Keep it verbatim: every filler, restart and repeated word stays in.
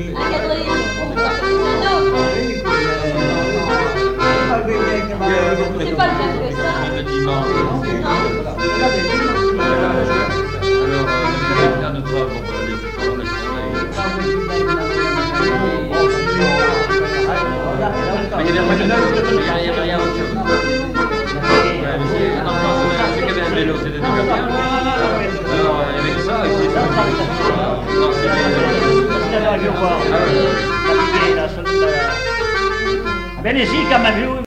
C'est pas le fait ça. Le dimanche. Alors, euh, notre bon, les mais il n'y avait rien autre chose. C'est qu'il y avait un vélo, c'était des camions. Alors, il y avait que ça, et c'est ça. Non, c'est bien. Allez-y, quand même.